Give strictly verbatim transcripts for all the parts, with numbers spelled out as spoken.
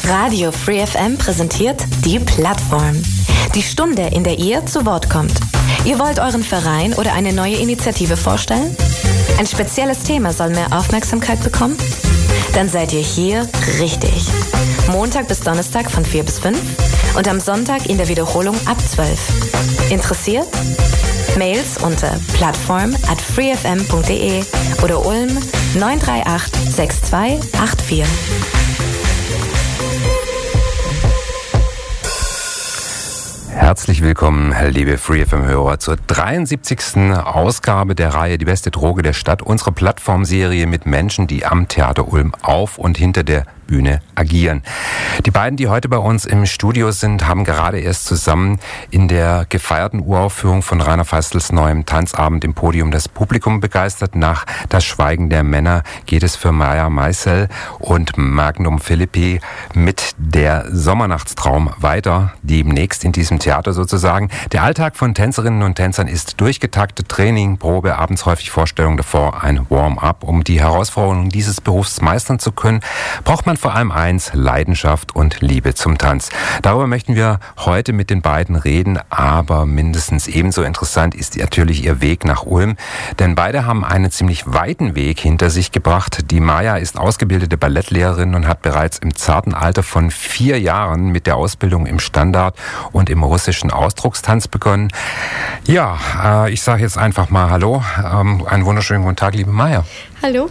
Radio Free F M präsentiert die Plattform. Die Stunde, in der ihr zu Wort kommt. Ihr wollt euren Verein oder eine neue Initiative vorstellen? Ein spezielles Thema soll mehr Aufmerksamkeit bekommen? Dann seid ihr hier richtig. Montag bis Donnerstag von vier bis fünf und am Sonntag in der Wiederholung ab zwölf. Interessiert? Mails unter plattform at freefm.de oder Ulm neun drei acht sechs zwei acht vier. Herzlich willkommen, liebe Free F M-Hörer, zur dreiundsiebzigsten Ausgabe der Reihe Die beste Droge der Stadt, unsere Plattformserie mit Menschen, die am Theater Ulm auf und hinter der Bühne agieren. Die beiden, die heute bei uns im Studio sind, haben gerade erst zusammen in der gefeierten Uraufführung von Rainer Feistels neuem Tanzabend im Podium das Publikum begeistert. Nach Das Schweigen der Männer geht es für Maya Meissel und Magnum Philippi mit Der Sommernachtstraum weiter, demnächst in diesem Theater sozusagen. Der Alltag von Tänzerinnen und Tänzern ist durchgetaktet. Training, Probe, abends häufig Vorstellung, davor ein Warm-up. Um die Herausforderungen dieses Berufs meistern zu können, braucht man vor allem eins: Leidenschaft und Liebe zum Tanz. Darüber möchten wir heute mit den beiden reden, aber mindestens ebenso interessant ist natürlich ihr Weg nach Ulm, denn beide haben einen ziemlich weiten Weg hinter sich gebracht. Die Maya ist ausgebildete Ballettlehrerin und hat bereits im zarten Alter von vier Jahren mit der Ausbildung im Standard und im russischen Ausdruckstanz begonnen. Ja, äh, ich sage jetzt einfach mal Hallo. Ähm, einen wunderschönen guten Tag, liebe Maya. Hallo.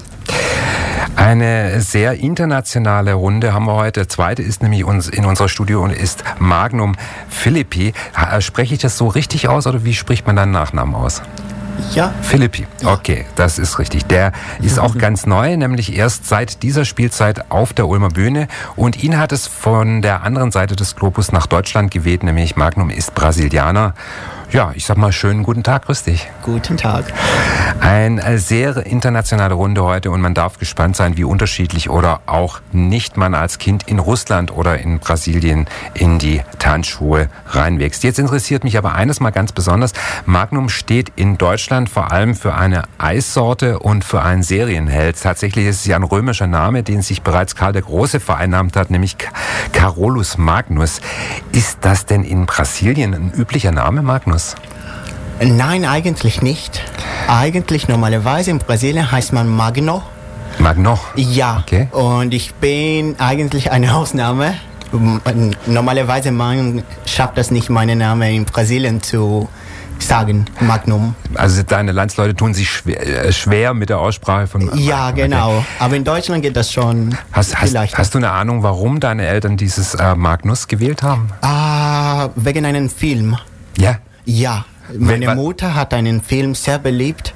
Eine sehr internationale Runde haben wir heute. Der zweite ist nämlich uns in unserer Studio und ist Magnum Philippi. Spreche ich das so richtig aus oder wie spricht man deinen Nachnamen aus? Ja. Philippi, okay, das ist richtig. Der ist auch ganz neu, nämlich erst seit dieser Spielzeit auf der Ulmer Bühne. Und ihn hat es von der anderen Seite des Globus nach Deutschland geweht, nämlich Magnum ist Brasilianer. Ja, ich sag mal schönen guten Tag, grüß dich. Guten Tag. Eine sehr internationale Runde heute und man darf gespannt sein, wie unterschiedlich oder auch nicht man als Kind in Russland oder in Brasilien in die Tanzschuhe reinwächst. Jetzt interessiert mich aber eines mal ganz besonders. Magnum steht in Deutschland vor allem für eine Eissorte und für einen Serienheld. Tatsächlich ist es ja ein römischer Name, den sich bereits Karl der Große vereinnahmt hat, nämlich Carolus Magnus. Ist das denn in Brasilien ein üblicher Name, Magnus? Nein, eigentlich nicht. Eigentlich normalerweise in Brasilien heißt man Magno. Magno? Ja. Okay. Und ich bin eigentlich eine Ausnahme. Normalerweise man schafft das nicht, meinen Namen in Brasilien zu sagen, Magnum. Also deine Landsleute tun sich schwer, äh, schwer mit der Aussprache von Magnum. Ja, genau. Okay. Aber in Deutschland geht das schon hast, viel hast, leichter. Hast du eine Ahnung, warum deine Eltern dieses äh, Magnus gewählt haben? Ah, wegen einem Film. Ja? Ja. Meine Mutter hat einen Film sehr beliebt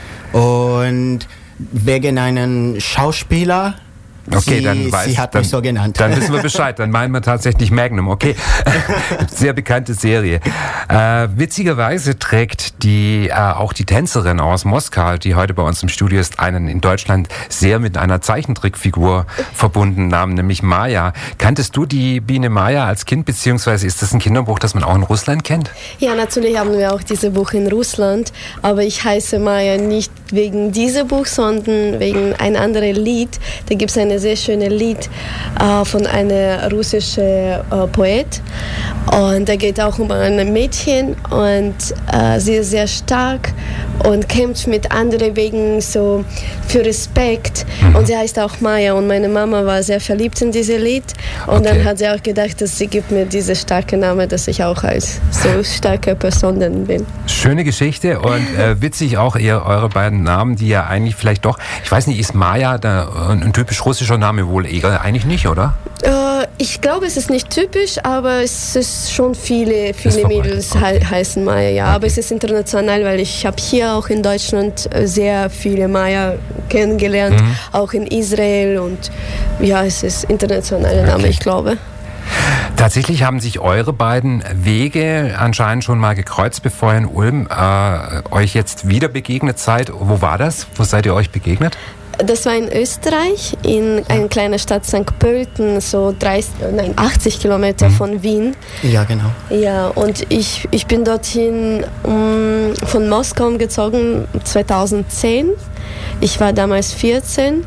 und wegen einem Schauspieler. Okay, sie, dann weiß, sie hat dann, mich so genannt. Dann wissen wir Bescheid, dann meinen wir tatsächlich Magnum, okay. Sehr bekannte Serie. Äh, witzigerweise trägt die äh, auch die Tänzerin aus Moskau, die heute bei uns im Studio ist, einen in Deutschland sehr mit einer Zeichentrickfigur verbundenen Namen, nämlich Maya. Kanntest du die Biene Maya als Kind, beziehungsweise ist das ein Kinderbuch, das man auch in Russland kennt? Ja, natürlich haben wir auch dieses Buch in Russland, aber ich heiße Maya nicht wegen diesem Buch, sondern wegen ein anderes Lied. Da gibt es ein sehr schönes Lied äh, von einem russischen äh, Poet und da geht auch um ein Mädchen und äh, sie ist sehr stark und kämpft mit anderen wegen so für Respekt mhm. und sie heißt auch Maya und meine Mama war sehr verliebt in dieses Lied und okay. Dann hat sie auch gedacht, dass sie gibt mir diese starke Name, dass ich auch als so starke Person dann bin. Schöne Geschichte und äh, witzig auch ihr, eure beiden Namen, die ja eigentlich vielleicht doch, ich weiß nicht, ist Maya da, ein typisch russischer Name wohl eher eigentlich nicht, oder? Äh, ich glaube, es ist nicht typisch, aber es ist schon viele, viele Mädels okay. he- heißen Maya, ja. Okay. Aber es ist international, weil ich habe hier auch in Deutschland sehr viele Maya kennengelernt, mhm. auch in Israel und ja, es ist internationaler Name, okay. ich glaube. Tatsächlich haben sich eure beiden Wege anscheinend schon mal gekreuzt, bevor ihr in Ulm äh, euch jetzt wieder begegnet seid. Wo war das? Wo seid ihr euch begegnet? Das war in Österreich, in einer kleinen Stadt Sankt Pölten, so dreißig, nein, achtzig Kilometer mhm. von Wien. Ja, genau. Ja, und ich, ich bin dorthin um, von Moskau umgezogen zweitausendzehn. Ich war damals vierzehn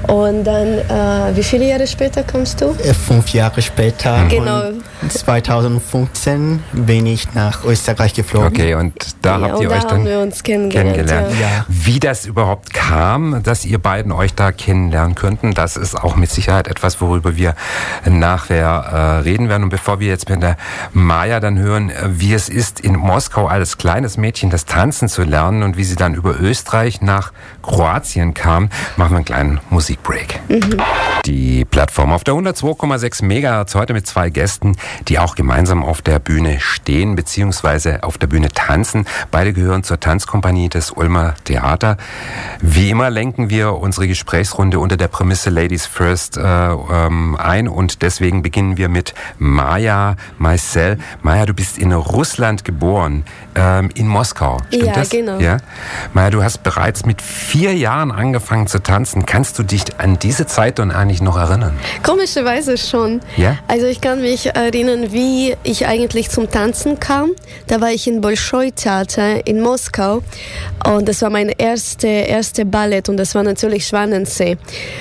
Und dann, äh, wie viele Jahre später kommst du? Äh, Fünf Jahre später, Genau. und zweitausendfünfzehn, bin ich nach Österreich geflogen. Okay, und da Ja, habt und ihr da euch dann haben wir uns kennengelernt, kennengelernt. ja. Ja. Wie das überhaupt kam, dass ihr beiden euch da kennenlernen könnten, das ist auch mit Sicherheit etwas, worüber wir nachher äh, reden werden. Und bevor wir jetzt mit der Maja dann hören, äh, wie es ist, in Moskau als kleines Mädchen das Tanzen zu lernen und wie sie dann über Österreich nach Kroatien kam, machen wir einen kleinen Musikbreak. Mhm. Die Plattform auf der hundertzwei Komma sechs Megahertz heute mit zwei Gästen, die auch gemeinsam auf der Bühne stehen bzw. auf der Bühne tanzen. Beide gehören zur Tanzkompanie des Ulmer Theater. Wie immer lenken wir unsere Gesprächsrunde unter der Prämisse Ladies First äh, ähm, ein und deswegen beginnen wir mit Maja Maisel. Maja, du bist in Russland geboren, ähm, in Moskau. Stimmt Ja, das? genau. Ja? Maja, du hast bereits mit vier Jahren angefangen zu tanzen. Kannst du dich an diese Zeit dann eigentlich noch erinnern? Komischerweise schon. Ja? Also ich kann mich erinnern, wie ich eigentlich zum Tanzen kam. Da war ich in Bolschoi-Theater in Moskau und das war mein erste, erste Ballett und das war natürlich Schwanensee.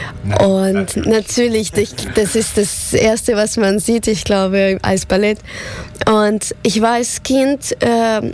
Und natürlich, das ist das Erste, was man sieht, ich glaube, als Ballett. Und ich war als Kind äh,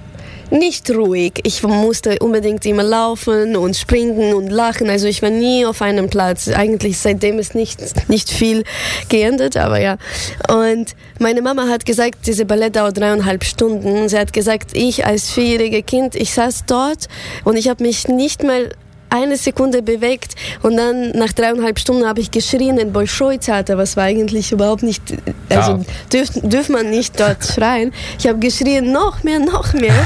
nicht ruhig. Ich musste unbedingt immer laufen und springen und lachen. Also ich war nie auf einem Platz. Eigentlich seitdem ist nicht, nicht viel geändert, aber ja. Und meine Mama hat gesagt, diese Ballett dauert dreieinhalb Stunden. Sie hat gesagt, ich als vierjähriges Kind, ich saß dort und ich habe mich nicht mal eine Sekunde bewegt und dann nach dreieinhalb Stunden habe ich geschrien in Bolschoi-Theater, was war eigentlich überhaupt nicht, also ja. dürf, dürf man nicht dort schreien. Ich habe geschrien, noch mehr, noch mehr.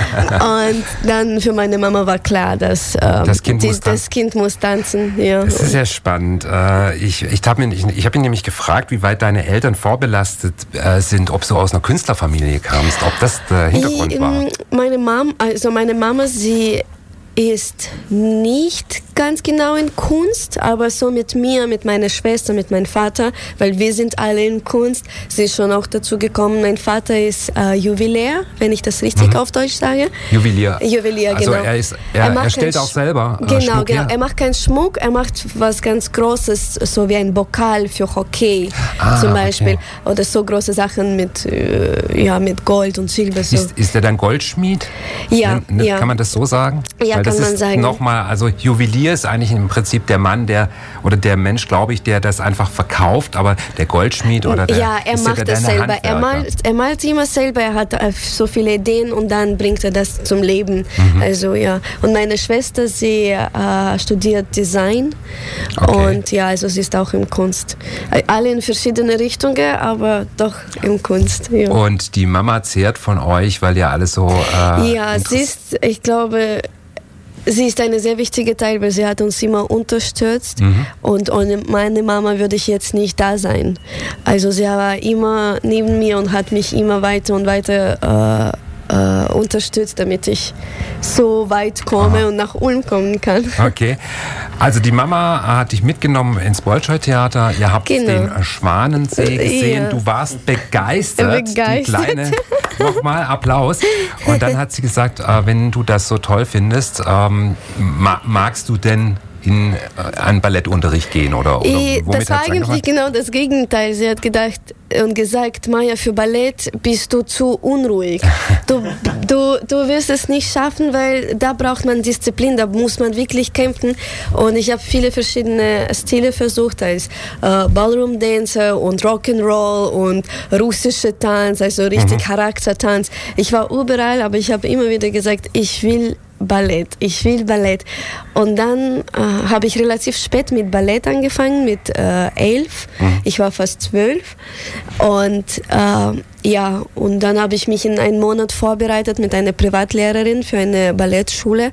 Und dann für meine Mama war klar, dass ähm, das, kind die, muss das Kind muss tanzen. Ja. Das ist sehr spannend. Äh, ich ich habe ich, ich hab ihn nämlich gefragt, wie weit deine Eltern vorbelastet äh, sind, ob du aus einer Künstlerfamilie kamst, ob das der Hintergrund ich, war. Meine Mom, also meine Mama, sie ist nicht ganz genau in Kunst, aber so mit mir, mit meiner Schwester, mit meinem Vater, weil wir sind alle in Kunst. Sie ist schon auch dazu gekommen. Mein Vater ist äh, Juwelier, wenn ich das richtig mhm. auf Deutsch sage. Juwelier. Juwelier, also genau. er, ist, er, er, er stellt auch selber äh, Genau, Schmuck genau. her. Er macht keinen Schmuck, er macht was ganz Großes, so wie ein Pokal für Hockey ah, zum Beispiel. Okay. Oder so große Sachen mit, äh, ja, mit Gold und Silber. So. Ist, ist er dann Goldschmied? Ja, N- ja. Kann man das so sagen? Ja, Weil kann das man ist sagen. Nochmal, also Juwelier ist eigentlich im Prinzip der Mann, der oder der Mensch, glaube ich, der das einfach verkauft, aber der Goldschmied oder der ja, er ist macht der, der das deine selber. Er Handwerker. malt, er malt immer selber. Er hat äh, so viele Ideen und dann bringt er das zum Leben. Mhm. Also ja. Und meine Schwester, sie äh, studiert Design Okay. und ja, also sie ist auch in Kunst. Äh, Alle in verschiedene Richtungen, aber doch in Kunst. Ja. Und die Mama zehrt von euch, weil ihr alle so äh, Ja, sie ist, ich glaube, sie ist eine sehr wichtige Teil, weil sie hat uns immer unterstützt mhm. und ohne meine Mama würde ich jetzt nicht da sein. Also sie war immer neben mir und hat mich immer weiter und weiter äh, äh, unterstützt, damit ich so weit komme Aha. und nach Ulm kommen kann. Okay, also die Mama hat dich mitgenommen ins Bolschoi-Theater, ihr habt genau. den Schwanensee gesehen, ja. Du warst begeistert, begeistert. Die Kleine, nochmal Applaus. Und dann hat sie gesagt, äh, wenn du das so toll findest, ähm, ma- magst du denn in äh, einen Ballettunterricht gehen oder, oder womit das war eigentlich angefangen? Genau das Gegenteil. Sie hat gedacht und gesagt, Maja, für Ballett bist du zu unruhig. Du, du, du wirst es nicht schaffen, weil da braucht man Disziplin, da muss man wirklich kämpfen. Und ich habe viele verschiedene Stile versucht, als äh, Ballroom Dancer und Rock'n'Roll und russische Tanz, also richtig mhm. Charaktertanz. Ich war überall, aber ich habe immer wieder gesagt, ich will Ballett, ich will Ballett. Und dann äh, habe ich relativ spät mit Ballett angefangen, mit äh, elf. Mhm. Ich war fast zwölf. Und äh, ja, und dann habe ich mich in einem Monat vorbereitet mit einer Privatlehrerin für eine Ballettschule.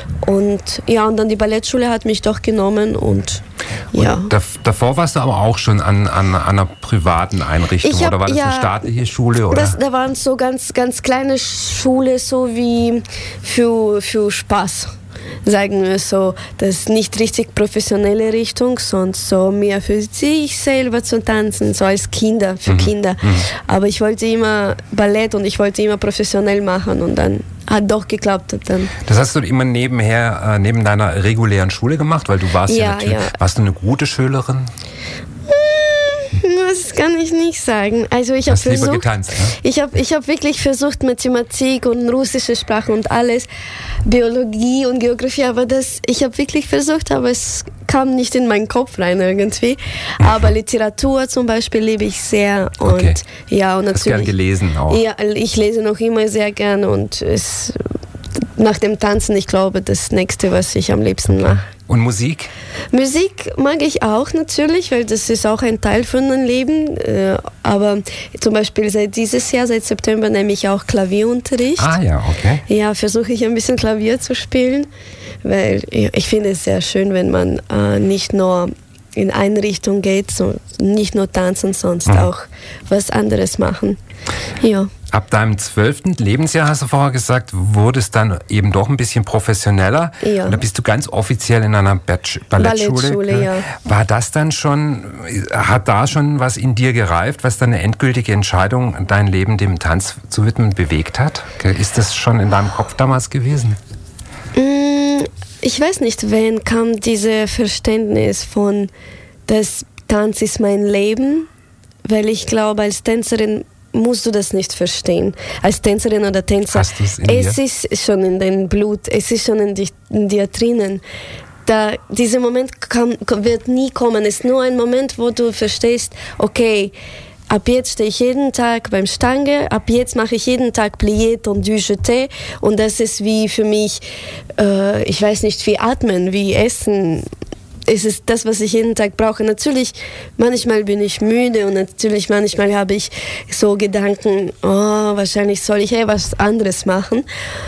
Und ja, und dann die Ballettschule hat mich doch genommen und ja. Und davor warst du aber auch schon an, an, an einer privaten Einrichtung, hab, oder war das ja, eine staatliche Schule? Oder? Das, da waren so ganz, ganz kleine Schule, so wie für, für Spaß. Sagen wir so, das ist nicht richtig professionelle Richtung, sondern so mehr für sich selber zu tanzen, so als Kinder, für mhm. Kinder. Mhm. Aber ich wollte immer Ballett und ich wollte immer professionell machen und dann hat doch geklappt hat dann. Das hast du immer nebenher, äh, neben deiner regulären Schule gemacht, weil du warst ja, Ja, natürlich, ja. warst du eine gute Schülerin? Das kann ich nicht sagen. Also ich habe Hast lieber versucht, getanzt, ne? ich habe ich hab wirklich versucht Mathematik und russische Sprache und alles, Biologie und Geografie, aber das, ich habe wirklich versucht, aber es kam nicht in meinen Kopf rein irgendwie. Aber Literatur zum Beispiel liebe ich sehr und Okay. ja und Hast gern natürlich. gelesen auch? Ja, ich lese noch immer sehr gern und es, nach dem Tanzen, ich glaube, das Nächste, was ich am liebsten mache. Und Musik? Musik mag ich auch natürlich, weil das ist auch ein Teil von meinem Leben. Äh, aber zum Beispiel seit dieses Jahr, seit September, nehme ich auch Klavierunterricht. Ah ja, okay. Ja, versuche ich ein bisschen Klavier zu spielen, weil ja, ich finde es sehr schön, wenn man äh, nicht nur in eine Richtung geht, so nicht nur tanzen, sonst Mhm. auch was anderes machen. Ja. Ab deinem zwölften Lebensjahr, hast du vorher gesagt, wurde es dann eben doch ein bisschen professioneller. Ja. Und da bist du ganz offiziell in einer Ballettschule. Ballettschule, ja. War das dann schon, hat da schon was in dir gereift, was dann eine endgültige Entscheidung, dein Leben dem Tanz zu widmen, bewegt hat? Ist das schon in deinem Kopf damals gewesen? Ich weiß nicht, wann kam dieses Verständnis von, das Tanz ist mein Leben, weil ich glaube, als Tänzerin musst du das nicht verstehen. Als Tänzerin oder Tänzer, Hast du's in es dir? ist schon in deinem Blut, es ist schon in, dich, in dir drinnen. Da, dieser Moment kann, wird nie kommen. Es ist nur ein Moment, wo du verstehst, okay, ab jetzt stehe ich jeden Tag beim Stange, ab jetzt mache ich jeden Tag Plié und du jeté und das ist wie für mich, äh, ich weiß nicht, wie atmen, wie essen. Es ist das, was ich jeden Tag brauche. Natürlich, manchmal bin ich müde und natürlich manchmal habe ich so Gedanken, oh, wahrscheinlich soll ich eh was anderes machen.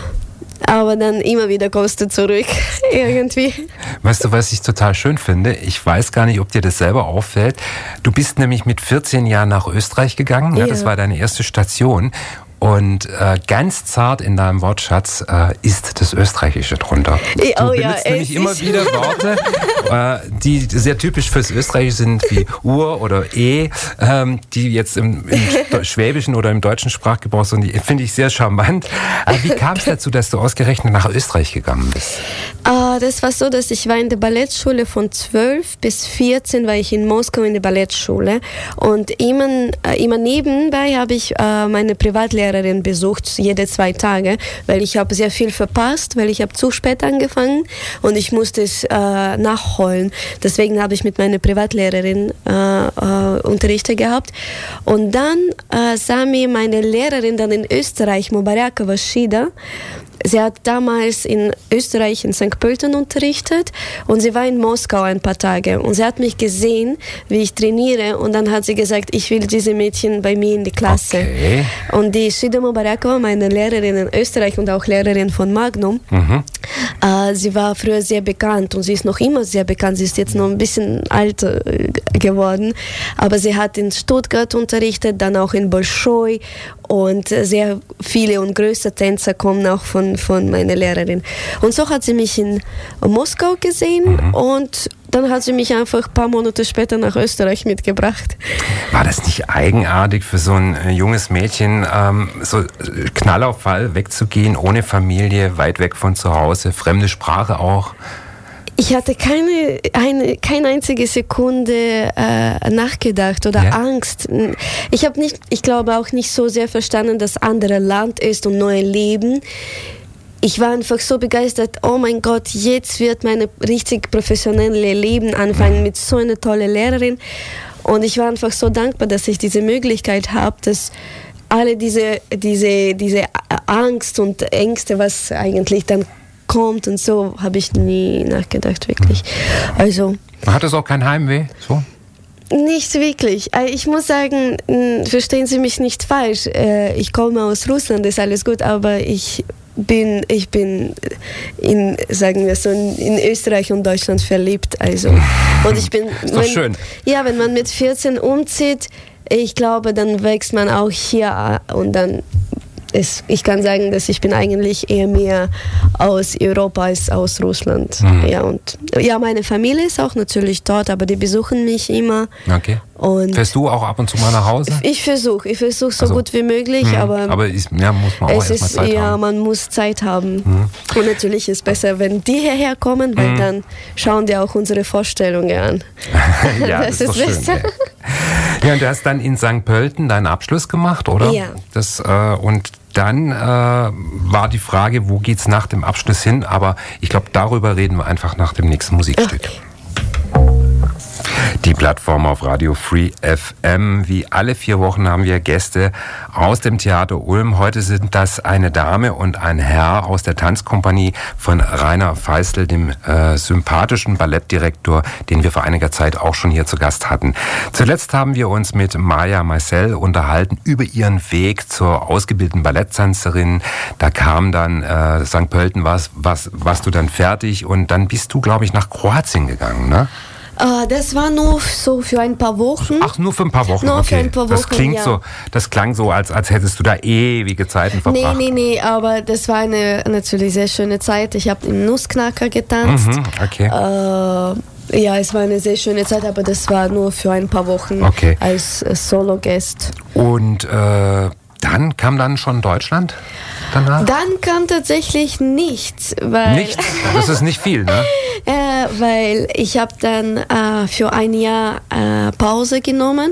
Aber dann immer wieder kommst du zurück, irgendwie. Weißt du, was ich total schön finde? Ich weiß gar nicht, ob dir das selber auffällt. Du bist nämlich mit vierzehn Jahren nach Österreich gegangen. Ja. Ja. Das war deine erste Station. Und äh, ganz zart in deinem Wortschatz äh, ist das Österreichische drunter. Du Oh ja, benutzt nämlich es immer ist- wieder Worte, äh, die sehr typisch fürs Österreichische sind, wie Ur oder E, ähm, die jetzt im, im Sto- Schwäbischen oder im deutschen Sprachgebrauch sind. Die finde ich sehr charmant. Aber wie kam es dazu, dass du ausgerechnet nach Österreich gegangen bist? Ah, das war so, dass ich war in der Ballettschule von zwölf bis vierzehn war ich in Moskau in der Ballettschule und immer, äh, immer nebenbei habe ich äh, meine Privatlehrerin besucht, jede zwei Tage, weil ich habe sehr viel verpasst, weil ich habe zu spät angefangen und ich musste es äh, nachholen. Deswegen habe ich mit meiner Privatlehrerin äh, äh, Unterrichte gehabt und dann äh, sah mir meine Lehrerin dann in Österreich, Mubarakova Shida. Sie hat damals in Österreich in Sankt Pölten unterrichtet und sie war in Moskau ein paar Tage und sie hat mich gesehen, wie ich trainiere und dann hat sie gesagt, ich will diese Mädchen bei mir in die Klasse. Okay. Und die Shida Mubarakova, meine Lehrerin in Österreich und auch Lehrerin von Magnum, Mhm. äh, sie war früher sehr bekannt und sie ist noch immer sehr bekannt. Sie ist jetzt noch ein bisschen alt äh, geworden, aber sie hat in Stuttgart unterrichtet, dann auch in Bolschoi und äh, sehr viele und größere Tänzer kommen auch von, von meiner Lehrerin. Und so hat sie mich in Moskau gesehen Mhm. und dann hat sie mich einfach ein paar Monate später nach Österreich mitgebracht. War das nicht eigenartig für so ein äh, junges Mädchen, ähm, so äh, Knall auf Fall wegzugehen, ohne Familie, weit weg von zu Hause, fremde Sprache auch? Ich hatte keine, eine, keine einzige Sekunde äh, nachgedacht oder Ja? Angst. Ich habe nicht, ich glaube auch nicht so sehr verstanden, dass andere Land ist und neue Leben. Ich war einfach so begeistert, oh mein Gott, jetzt wird meine richtig professionelle Leben anfangen mit so einer tollen Lehrerin. Und ich war einfach so dankbar, dass ich diese Möglichkeit habe, dass alle diese, diese, diese Angst und Ängste, was eigentlich dann kommt und so, habe ich nie nachgedacht, wirklich. Also Hat es auch kein Heimweh? So? nicht wirklich. Äh, Ich muss sagen, mh, verstehen Sie mich nicht falsch. Äh, Ich komme aus Russland, ist alles gut, aber ich bin, ich bin in, sagen wir so, in Österreich und Deutschland verliebt. Also. Und ich bin, Ist doch wenn, schön. Ja, wenn man mit vierzehn umzieht, ich glaube, dann wächst man auch hier und dann es, ich kann sagen, dass ich bin eigentlich eher mehr aus Europa als aus Russland. Mhm. Ja, und ja, meine Familie ist auch natürlich dort, aber die besuchen mich immer. Okay. Und fährst du auch ab und zu mal nach Hause? Ich versuche, ich versuche so Also, gut wie möglich, mh, aber, aber ist, ja, muss man auch es erstmal ist, Zeit ja, haben. man muss Zeit haben. Mhm. Und natürlich ist es besser, wenn die hierher kommen, weil Mhm. dann schauen die auch unsere Vorstellungen an. Ja, das, Das ist doch ist schön. besser. Ja. Ja, und du hast dann in Sankt Pölten deinen Abschluss gemacht, oder? Ja. Das, äh, und dann äh, war die Frage, wo geht's nach dem Abschluss hin? Aber ich glaube, darüber reden wir einfach nach dem nächsten Musikstück. Okay. Die Plattform auf Radio Free F M. Wie alle vier Wochen haben wir Gäste aus dem Theater Ulm. Heute sind das eine Dame und ein Herr aus der Tanzkompanie von Rainer Feistel, dem äh, sympathischen Ballettdirektor, den wir vor einiger Zeit auch schon hier zu Gast hatten. Zuletzt haben wir uns mit Maja Marcel unterhalten über ihren Weg zur ausgebildeten Balletttänzerin. Da kam dann äh, Sankt Pölten, warst, warst, warst du dann fertig und dann bist du, glaube ich, nach Kroatien gegangen, ne? Uh, das war nur so für ein paar Wochen. Ach, nur für ein paar Wochen, Nur okay. für ein paar Wochen, das klingt ja. so, das klang so, als, als hättest du da ewige Zeiten Nee, verbracht. nee, nee, aber das war eine natürlich sehr schöne Zeit. Ich habe im Nussknacker getanzt. Mhm, okay. Äh, ja, es war eine sehr schöne Zeit, aber das war nur für ein paar Wochen Okay. als äh, Solo-Guest. Und äh, dann kam dann schon Deutschland danach? Dann kam tatsächlich nichts, weil, Nichts? Das ist nicht viel, ne? äh, weil ich habe dann äh, für ein Jahr äh, Pause genommen.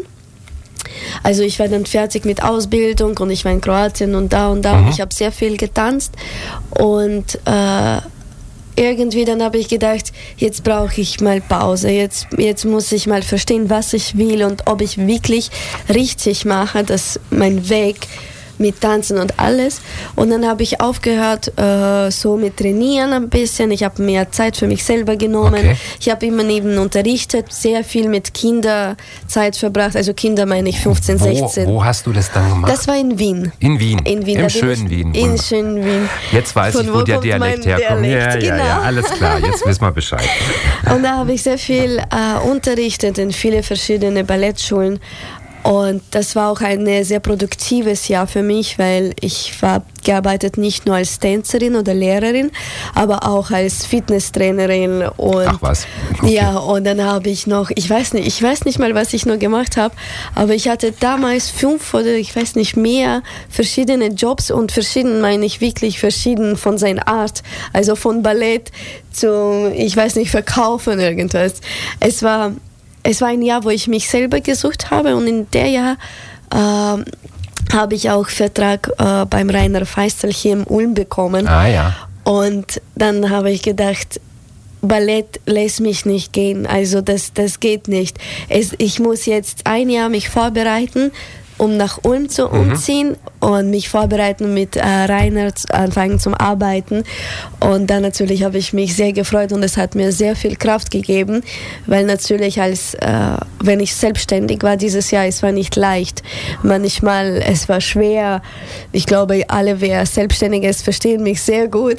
Also ich war dann fertig mit Ausbildung und ich war in Kroatien und da und da Mhm. und ich habe sehr viel getanzt und äh, irgendwie dann habe ich gedacht, jetzt brauche ich mal Pause, jetzt, jetzt muss ich mal verstehen, was ich will und ob ich wirklich richtig mache, dass mein Weg mit Tanzen und alles. Und dann habe ich aufgehört, äh, so mit Trainieren ein bisschen. Ich habe mehr Zeit für mich selber genommen. Okay. Ich habe immer neben unterrichtet, sehr viel mit Kindern Zeit verbracht. Also Kinder meine ich fünfzehn, Wo, sechzehn. wo hast du das dann gemacht? Das war in Wien. in Wien. In Wien. Im da bin schönen ich, Wien. In Wunderbar. schönen Wien. Jetzt weiß Von ich, wo wo der kommt Dialekt mein herkommt. Dialekt? Ja, ja, Genau. ja, alles klar. Jetzt wissen wir Bescheid. Und da habe ich sehr viel äh, unterrichtet in viele verschiedene Ballettschulen. Und das war auch ein sehr produktives Jahr für mich, weil ich war gearbeitet nicht nur als Tänzerin oder Lehrerin, aber auch als Fitnesstrainerin. Und Ach was. Okay. ja, und dann habe ich noch, ich weiß nicht, ich weiß nicht mal, was ich noch gemacht habe, aber ich hatte damals fünf oder ich weiß nicht mehr verschiedene Jobs und verschieden meine ich wirklich verschieden von seiner Art, also von Ballett zum, ich weiß nicht, Verkaufen irgendwas. Es war Es war ein Jahr, wo ich mich selber gesucht habe und in der Jahr äh, habe ich auch Vertrag äh, beim Rainer Feistel hier in Ulm bekommen. Ah ja. Und dann habe ich gedacht, Ballett lässt mich nicht gehen, also das, das geht nicht. Es, ich muss jetzt ein Jahr mich vorbereiten, um nach Ulm zu umziehen mhm. und mich vorbereiten mit äh, Rainer zu, anfangen zum Arbeiten. Und dann natürlich habe ich mich sehr gefreut und es hat mir sehr viel Kraft gegeben, weil natürlich als, äh, wenn ich selbstständig war dieses Jahr, es war nicht leicht. Manchmal, es war schwer. Ich glaube, alle, wer selbstständig ist, verstehen mich sehr gut.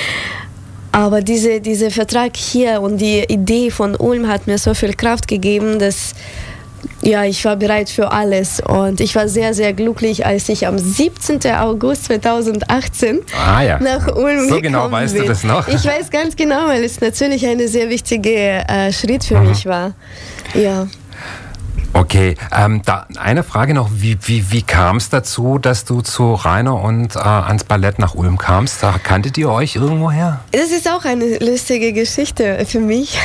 Aber diese, dieser Vertrag hier und die Idee von Ulm hat mir so viel Kraft gegeben, dass ja, ich war bereit für alles und ich war sehr, sehr glücklich, als ich am siebzehnten August zweitausendachtzehn Ah, ja. nach Ulm So gekommen genau weißt bin. du das noch? Ich weiß ganz genau, weil es natürlich ein sehr wichtiger äh, Schritt für mhm. mich war. Ja. Okay, ähm, da eine Frage noch, wie, wie, wie kam es dazu, dass du zu Rainer und äh, ans Ballett nach Ulm kamst? Da kanntet ihr euch irgendwoher? Das ist auch eine lustige Geschichte für mich,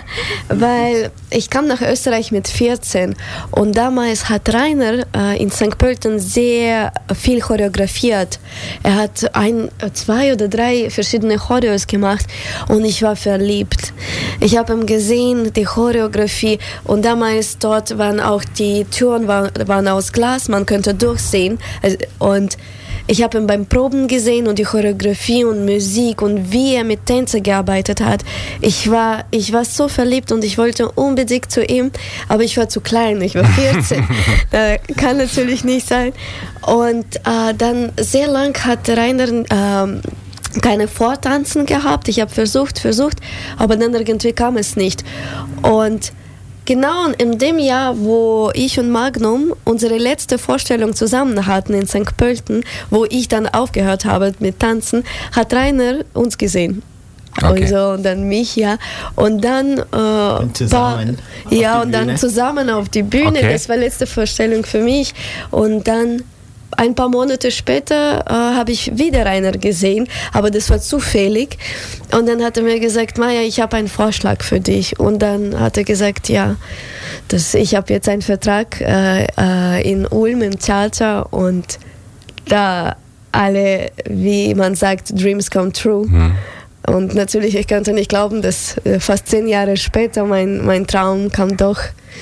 weil ich kam nach Österreich mit vierzehn und damals hat Rainer äh, in Sankt Pölten sehr viel choreografiert. Er hat ein, zwei oder drei verschiedene Choreos gemacht und ich war verliebt. Ich habe ihn gesehen, die Choreografie und damals dort waren auch die Türen waren, waren aus Glas, man könnte durchsehen. Also, und ich habe ihn beim Proben gesehen und die Choreografie und Musik und wie er mit Tänzer gearbeitet hat. Ich war, ich war so verliebt und ich wollte unbedingt zu ihm, aber ich war zu klein, ich war vierzehn. Das kann natürlich nicht sein. Und äh, dann sehr lang hat Rainer ähm, keine Vortanzen gehabt. Ich habe versucht, versucht, aber dann irgendwie kam es nicht. Und Genau in dem Jahr, wo ich und Magnum unsere letzte Vorstellung zusammen hatten in Sankt Pölten, wo ich dann aufgehört habe mit Tanzen, hat Rainer uns gesehen. Okay. Und, so, und dann mich, ja. Und dann, äh, und zusammen war, ja, und dann Bühne. zusammen auf die Bühne. Okay. Das war letzte Vorstellung für mich. Und dann ein paar Monate später äh, habe ich wieder Rainer gesehen, aber das war zufällig. Und dann hat er mir gesagt, Maja, ich habe einen Vorschlag für dich. Und dann hat er gesagt, ja, das, ich habe jetzt einen Vertrag äh, äh, in Ulm im Theater und da alle, wie man sagt, Dreams come true. Mhm. Und natürlich, ich konnte nicht glauben, dass äh, fast zehn Jahre später mein, mein Traum kam doch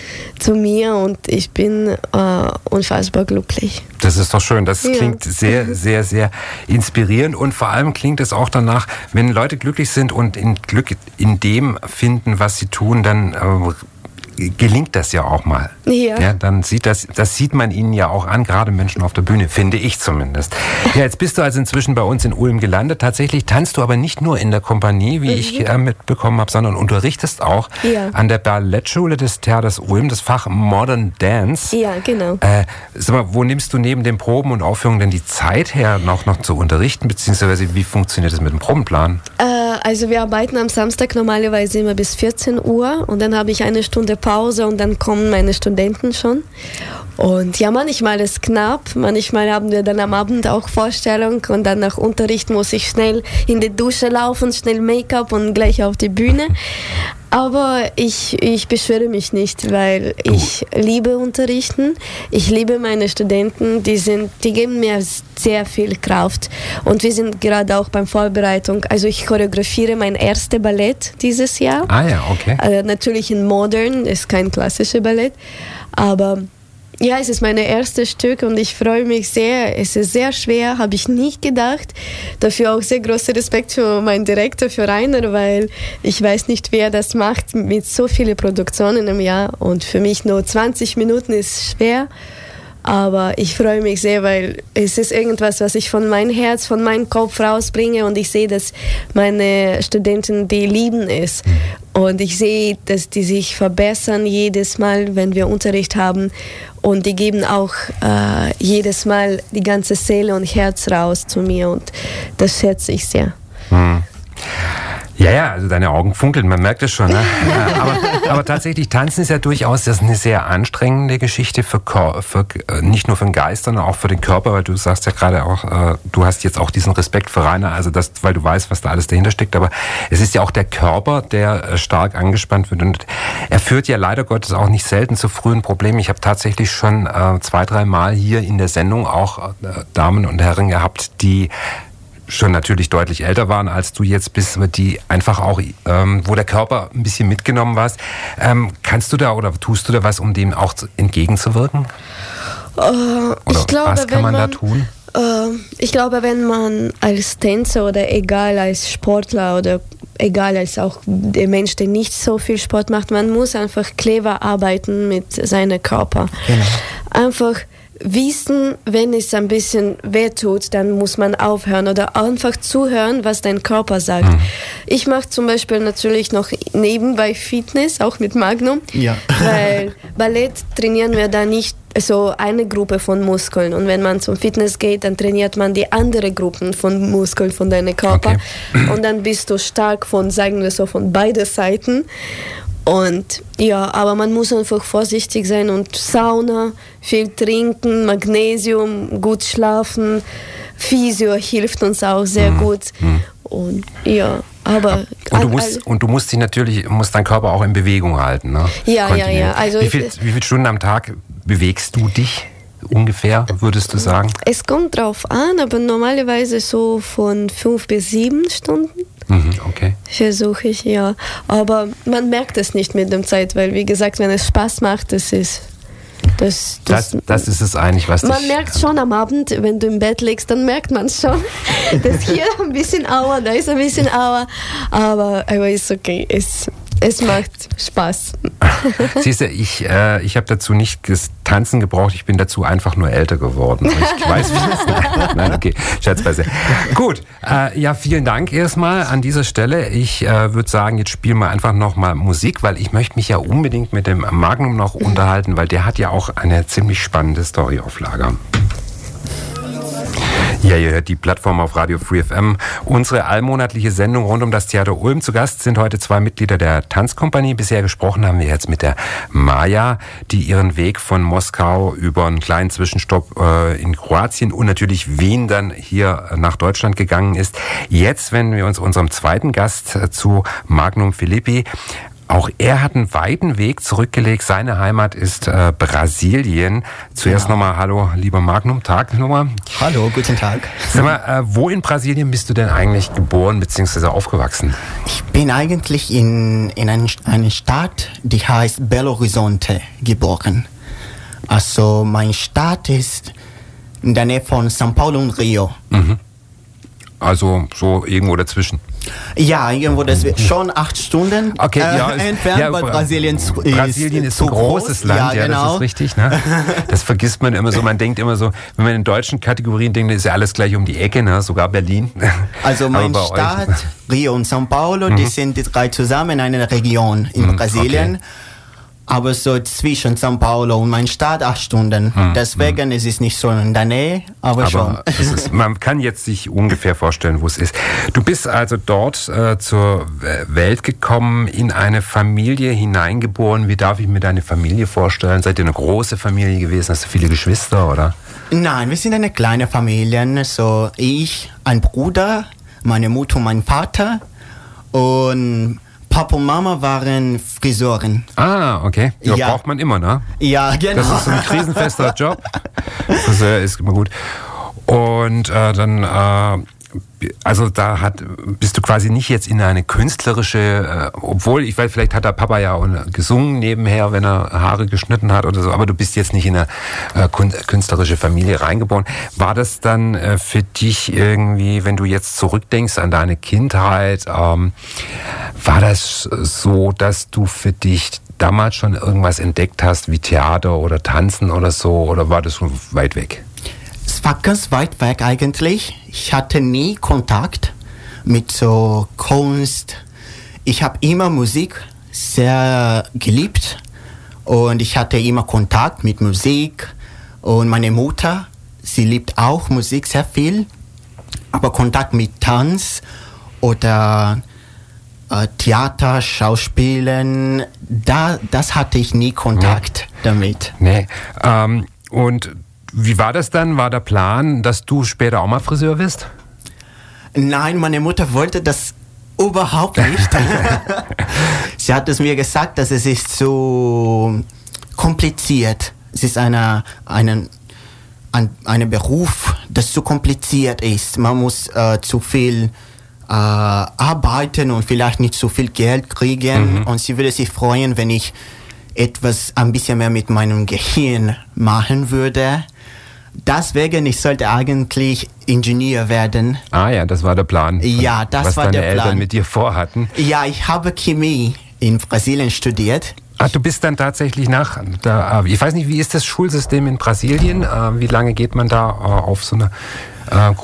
zu mir und ich bin äh, unfassbar glücklich. Das ist doch schön. Das ja. klingt sehr, sehr, sehr inspirierend und vor allem klingt es auch danach, wenn Leute glücklich sind und in Glück in dem finden, was sie tun, dann äh, gelingt das ja auch mal. Ja. Ja, dann sieht das, das sieht man ihnen ja auch an, gerade Menschen auf der Bühne, finde ich zumindest. Ja, jetzt bist du also inzwischen bei uns in Ulm gelandet. Tatsächlich tanzt du aber nicht nur in der Kompanie, wie mhm. ich äh, mitbekommen habe, sondern unterrichtest auch ja. an der Ballettschule des Theaters Ulm, das Fach Modern Dance. Ja, genau. Äh, sag mal, wo nimmst du neben den Proben und Aufführungen denn die Zeit her, noch, noch zu unterrichten, beziehungsweise wie funktioniert das mit dem Probenplan? Äh, also wir arbeiten am Samstag normalerweise immer bis vierzehn Uhr und dann habe ich eine Stunde Pause und dann kommen meine Studenten schon. Und ja, manchmal ist es knapp, manchmal haben wir dann am Abend auch Vorstellung und dann nach Unterricht muss ich schnell in die Dusche laufen, schnell Make-up und gleich auf die Bühne. Aber ich, ich beschwere mich nicht, weil ich liebe Unterrichten. Ich liebe meine Studenten, die, sind, die geben mir sehr viel Kraft. Und wir sind gerade auch beim Vorbereitung. Also ich choreografiere mein erstes Ballett dieses Jahr. Ah ja, okay. Also natürlich in Modern, ist kein klassisches Ballett. Aber ja, es ist mein erstes Stück und ich freue mich sehr. Es ist sehr schwer, habe ich nicht gedacht. Dafür auch sehr großer Respekt für meinen Direktor, für Rainer, weil ich weiß nicht, wer das macht mit so vielen Produktionen im Jahr. Und für mich nur zwanzig Minuten ist schwer. Aber ich freue mich sehr, weil es ist irgendwas, was ich von meinem Herz, von meinem Kopf rausbringe und ich sehe, dass meine Studenten, die lieben es. Und ich sehe, dass die sich verbessern jedes Mal, wenn wir Unterricht haben. Und die geben auch äh, jedes Mal die ganze Seele und Herz raus zu mir und das schätze ich sehr. Hm. Ja, ja, also deine Augen funkeln, man merkt es schon. Ne? Ja, aber, aber tatsächlich, Tanzen ist ja durchaus das ist eine sehr anstrengende Geschichte, für, für nicht nur für den Geist, sondern auch für den Körper, weil du sagst ja gerade auch, äh, du hast jetzt auch diesen Respekt für Rainer, also das, weil du weißt, was da alles dahinter steckt, aber es ist ja auch der Körper, der stark angespannt wird und er führt ja leider Gottes auch nicht selten zu frühen Problemen. Ich habe tatsächlich schon äh, zwei, drei Mal hier in der Sendung auch äh, Damen und Herren gehabt, die schon natürlich deutlich älter waren, als du jetzt bist, die einfach auch, ähm, wo der Körper ein bisschen mitgenommen warst. Ähm, kannst du da oder tust du da was, um dem auch zu, entgegenzuwirken? Uh, oder ich glaube, was kann man, man da tun? Uh, ich glaube, wenn man als Tänzer oder egal als Sportler oder egal als auch der Mensch, der nicht so viel Sport macht, man muss einfach clever arbeiten mit seinem Körper. Genau. Einfach wissen, wenn es ein bisschen wehtut, dann muss man aufhören oder einfach zuhören, was dein Körper sagt. Mhm. Ich mache zum Beispiel natürlich noch nebenbei Fitness, auch mit Magnum, ja. weil Ballett trainieren wir da nicht so eine Gruppe von Muskeln und wenn man zum Fitness geht, dann trainiert man die andere Gruppen von Muskeln von deinem Körper okay. und dann bist du stark von, sagen wir so, von beiden Seiten. Und ja, aber man muss einfach vorsichtig sein und Sauna, viel trinken, Magnesium, gut schlafen, Physio hilft uns auch sehr mhm. gut. Mhm. Und ja, aber und du musst und du musst dich natürlich musst deinen Körper auch in Bewegung halten, ne? Ja, ja, ja. Also wie viel, wie viele Stunden am Tag bewegst du dich? Ungefähr, würdest du sagen? Es kommt drauf an, aber normalerweise so von fünf bis sieben Stunden. Mhm, okay. Versuche ich, ja. Aber man merkt es nicht mit der Zeit, weil, wie gesagt, wenn es Spaß macht, das ist... Das, das, das, das ist es eigentlich, was man merkt schon am Abend, wenn du im Bett liegst, dann merkt man schon, dass hier ein bisschen Aua, da ist ein bisschen Aua, aber, aber ist okay, es, es macht Spaß. Siehst du, ich, äh, ich habe dazu nicht das Tanzen gebraucht, ich bin dazu einfach nur älter geworden. Ich weiß, wie das ist. Nein, okay, Scherzweise. Gut, äh, ja, vielen Dank erstmal an dieser Stelle. Ich äh, würde sagen, jetzt spielen wir einfach nochmal Musik, weil ich möchte mich ja unbedingt mit dem Magnum noch unterhalten, weil der hat ja auch eine ziemlich spannende Story auf Lager. Ja, ihr hört die Plattform auf Radio Free F M. Unsere allmonatliche Sendung rund um das Theater Ulm. Zu Gast sind heute zwei Mitglieder der Tanzkompanie. Bisher gesprochen haben wir jetzt mit der Maja, die ihren Weg von Moskau über einen kleinen Zwischenstopp äh, in Kroatien und natürlich Wien dann hier nach Deutschland gegangen ist. Jetzt wenden wir uns unserem zweiten Gast äh, zu, Magnum Philippi. Auch er hat einen weiten Weg zurückgelegt. Seine Heimat ist äh, Brasilien. Zuerst genau. nochmal hallo, lieber Magnum, Tag nochmal. Hallo, guten Tag. Sag mal, äh, wo in Brasilien bist du denn eigentlich geboren bzw. aufgewachsen? Ich bin eigentlich in, in ein, eine Stadt, die heißt Belo Horizonte, geboren. Also meine Stadt ist in der Nähe von São Paulo und Rio. Mhm. Also so irgendwo dazwischen. Ja, irgendwo das wird schon acht Stunden okay, äh, ja, ist, entfernt, ja, weil Brasilien ist, Brasilien ist, ist ein großes groß. Land, ja, ja genau. Das ist richtig. Ne? Das vergisst man immer so. Man denkt immer so, wenn man in deutschen Kategorien denkt, ist ja alles gleich um die Ecke, ne? Sogar Berlin. Also mein Stadt, euch, Rio und São Paulo, mhm. die sind die drei zusammen in einer Region in mhm, Brasilien. Okay. Aber so zwischen São Paulo und mein Stadt acht Stunden. Hm, Deswegen hm. ist es nicht so in der Nähe, aber, aber schon. Es ist, man kann jetzt sich ungefähr vorstellen, wo es ist. Du bist also dort äh, zur Welt gekommen, in eine Familie hineingeboren. Wie darf ich mir deine Familie vorstellen? Seid ihr eine große Familie gewesen? Hast du viele Geschwister, oder? Nein, wir sind eine kleine Familie. So ich, ein Bruder, meine Mutter und mein Vater und Papa und Mama waren Friseuren. Ah, okay. Ja, ja. Braucht man immer, ne? Ja, genau. Das ist ein krisenfester Job. Friseur ist immer gut. Und äh, dann, äh, also da hat, bist du quasi nicht jetzt in eine künstlerische, äh, obwohl, ich weiß, vielleicht hat der Papa ja auch gesungen nebenher, wenn er Haare geschnitten hat oder so, aber du bist jetzt nicht in eine äh, künstlerische Familie reingeboren. War das dann äh, für dich irgendwie, wenn du jetzt zurückdenkst an deine Kindheit, ähm, war das so, dass du für dich damals schon irgendwas entdeckt hast, wie Theater oder Tanzen oder so, oder war das schon weit weg? Es war ganz weit weg eigentlich. Ich hatte nie Kontakt mit so Kunst. Ich habe immer Musik sehr geliebt und ich hatte immer Kontakt mit Musik. Und meine Mutter, sie liebt auch Musik sehr viel, aber Kontakt mit Tanz oder äh, Theater, Schauspielen, da, das hatte ich nie Kontakt ja. damit. Nee, ähm, und wie war das dann? War der Plan, dass du später auch mal Friseur wirst? Nein, meine Mutter wollte das überhaupt nicht. Sie hat es mir gesagt, dass es ist so kompliziert. Es ist eine, eine, ein eine Beruf, das zu kompliziert ist. Man muss äh, zu viel äh, arbeiten und vielleicht nicht so viel Geld kriegen. Mhm. Und sie würde sich freuen, wenn ich etwas ein bisschen mehr mit meinem Gehirn machen würde. Deswegen, ich sollte eigentlich Ingenieur werden. Ah ja, das war der Plan. Ja, das was war der Plan. Was deine Eltern Plan. mit dir vorhatten. Ja, ich habe Chemie in Brasilien studiert. Ach, du bist dann tatsächlich nach, da, ich weiß nicht, wie ist das Schulsystem in Brasilien? Wie lange geht man da auf so eine äh,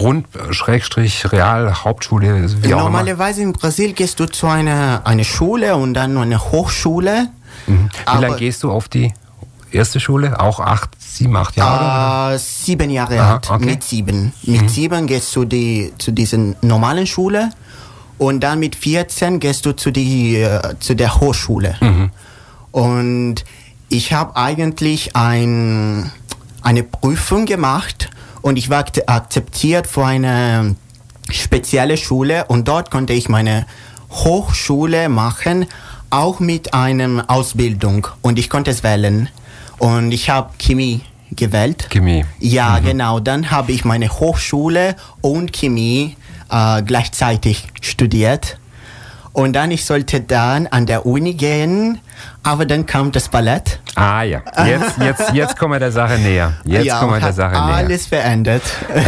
Grund-Real-Hauptschule? Normalerweise in Brasilien gehst du zu einer eine Schule und dann eine Hochschule. Mhm. Wie lange gehst du auf die erste Schule? Auch acht, sieben, acht Jahre? Äh, sieben Jahre alt. Okay. Mit sieben. Mit mhm. sieben gehst du die, zu dieser normalen Schule und dann mit vierzehn gehst du zu, die, äh, zu der Hochschule. Mhm. Und ich habe eigentlich ein, eine Prüfung gemacht und ich war akzeptiert für eine spezielle Schule und dort konnte ich meine Hochschule machen, auch mit einer Ausbildung und ich konnte es wählen. Und ich habe Chemie gewählt. Chemie. Ja, mhm. genau. Dann habe ich meine Hochschule und Chemie äh, gleichzeitig studiert. Und dann, ich sollte dann an der Uni gehen, aber dann kam das Ballett. Ah ja, jetzt, jetzt, jetzt kommen wir der Sache näher. Jetzt ja, kommen wir der Sache näher. Alles verändert.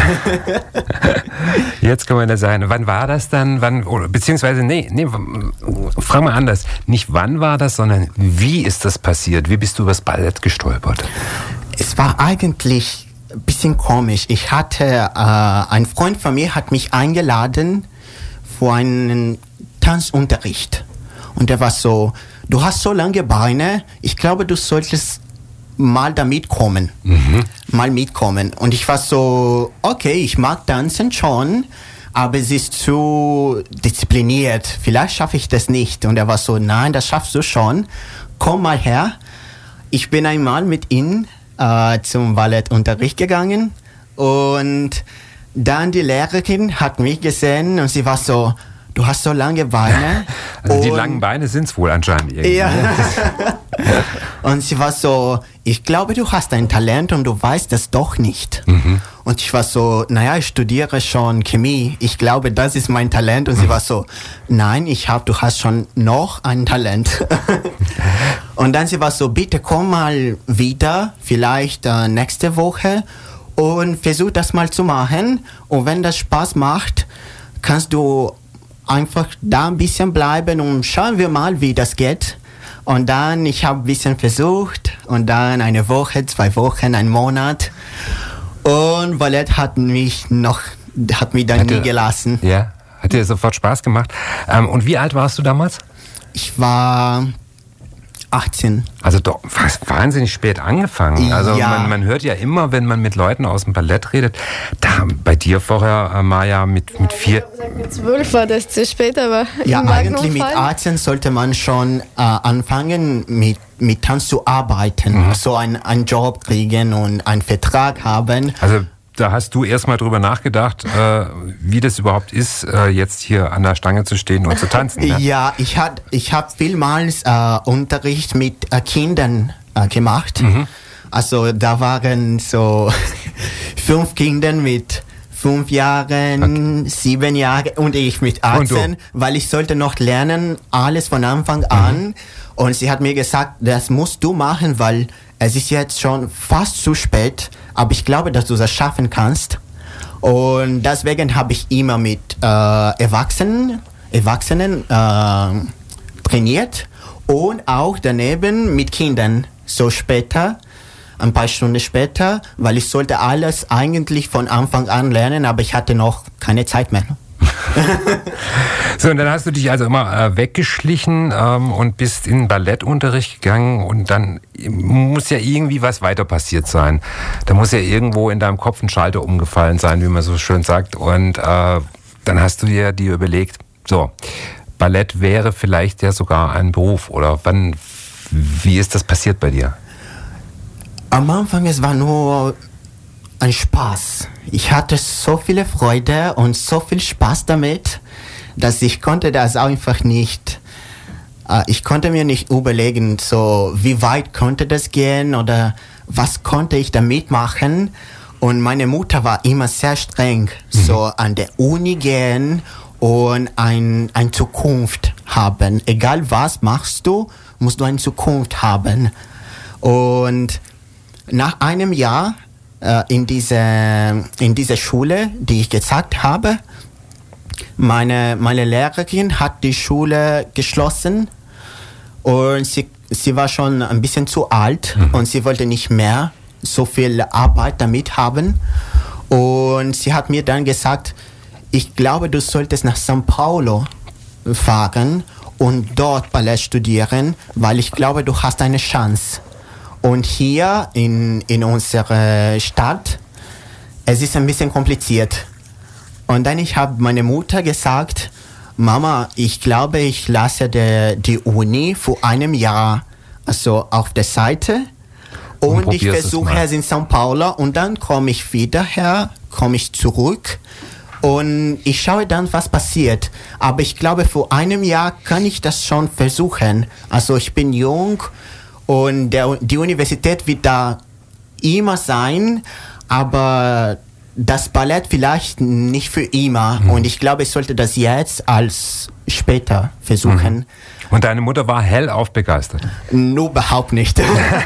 Jetzt kommen wir der Sache näher. Wann war das dann? Wann, oder, beziehungsweise, nee, nee, frag mal anders. Nicht wann war das, sondern wie ist das passiert? Wie bist du übers Ballett gestolpert? Es war eigentlich ein bisschen komisch. Ich hatte, äh, ein Freund von mir hat mich eingeladen für einen Tanzunterricht. Und der war so, du hast so lange Beine, ich glaube, du solltest mal da mitkommen. Mhm. Mal mitkommen. Und ich war so, okay, ich mag tanzen schon, aber es ist zu diszipliniert. Vielleicht schaffe ich das nicht. Und er war so, nein, das schaffst du schon. Komm mal her. Ich bin einmal mit ihm äh, zum Ballettunterricht gegangen und dann die Lehrerin hat mich gesehen und sie war so, du hast so lange Beine. Also die langen Beine sind es wohl anscheinend irgendwie. Ja. Und sie war so, ich glaube, du hast ein Talent und du weißt das doch nicht. Mhm. Und ich war so, naja, ich studiere schon Chemie. Ich glaube, das ist mein Talent. Und mhm. sie war so, nein, ich hab, du hast schon noch ein Talent. Und dann sie war so, bitte komm mal wieder, vielleicht äh, nächste Woche und versuch das mal zu machen. Und wenn das Spaß macht, kannst du einfach da ein bisschen bleiben und schauen wir mal, wie das geht. Und dann, ich habe ein bisschen versucht und dann eine Woche, zwei Wochen, einen Monat. Und Ballett hat mich noch, hat mich dann hat nie dir, gelassen. Ja, hat dir sofort Spaß gemacht. Ähm, und wie alt warst du damals? Ich war achtzehn. Also doch wahnsinnig spät angefangen. Also ja. man, man hört ja immer, wenn man mit Leuten aus dem Ballett redet, da bei dir vorher, äh, Maja, mit, ja, mit vier... Mit zwölf war das zu spät, aber ja, eigentlich mit achtzehn sollte man schon äh, anfangen, mit, mit Tanz zu arbeiten. Mhm. So ein, einen Job kriegen und einen Vertrag haben. Also da hast du erstmal drüber nachgedacht, äh, wie das überhaupt ist, äh, jetzt hier an der Stange zu stehen und zu tanzen. Ne? Ja, ich habe ich hab vielmals äh, Unterricht mit äh, Kindern äh, gemacht. Mhm. Also da waren so fünf Kinder mit fünf Jahren, okay. sieben Jahren und ich mit achtzehn, weil ich sollte noch lernen, alles von Anfang an. Mhm. Und sie hat mir gesagt, das musst du machen, weil es ist jetzt schon fast zu spät, aber ich glaube, dass du das schaffen kannst. Und deswegen habe ich immer mit äh, Erwachsenen, Erwachsenen äh, trainiert und auch daneben mit Kindern. So später, ein paar Stunden später, weil ich sollte alles eigentlich von Anfang an lernen, aber ich hatte noch keine Zeit mehr. So, und dann hast du dich also immer äh, weggeschlichen ähm, und bist in Ballettunterricht gegangen und dann muss ja irgendwie was weiter passiert sein. Da muss ja irgendwo in deinem Kopf ein Schalter umgefallen sein, wie man so schön sagt. Und äh, dann hast du dir, dir überlegt, so, Ballett wäre vielleicht ja sogar ein Beruf. Oder wann, wie ist das passiert bei dir? Am Anfang, es war nur ein Spaß. Ich hatte so viele Freude und so viel Spaß damit, dass ich konnte das einfach nicht, äh, ich konnte mir nicht überlegen, so wie weit konnte das gehen oder was konnte ich damit machen. Und meine Mutter war immer sehr streng, mhm. so an der Uni gehen und ein, eine Zukunft haben. Egal was machst du, musst du eine Zukunft haben. Und nach einem Jahr äh, in dieser in dieser Schule, die ich gesagt habe, meine meine Lehrerin hat die Schule geschlossen und sie sie war schon ein bisschen zu alt mhm. und sie wollte nicht mehr so viel Arbeit damit haben und sie hat mir dann gesagt, ich glaube, du solltest nach São Paulo fahren und dort Ballett studieren, weil ich glaube, du hast eine Chance. Und hier in, in unserer Stadt, es ist ein bisschen kompliziert. Und dann ich habe meine Mutter gesagt, Mama, ich glaube, ich lasse de, die Uni für einem Jahr also auf der Seite und, und ich versuche es in São Paulo und dann komme ich wieder her, komme ich zurück und ich schaue dann, was passiert. Aber ich glaube, für einem Jahr kann ich das schon versuchen. Also ich bin jung. Und der, die Universität wird da immer sein, aber das Ballett vielleicht nicht für immer. Mhm. Und ich glaube, ich sollte das jetzt als später versuchen. Mhm. Und deine Mutter war hellauf begeistert? Nur überhaupt nicht.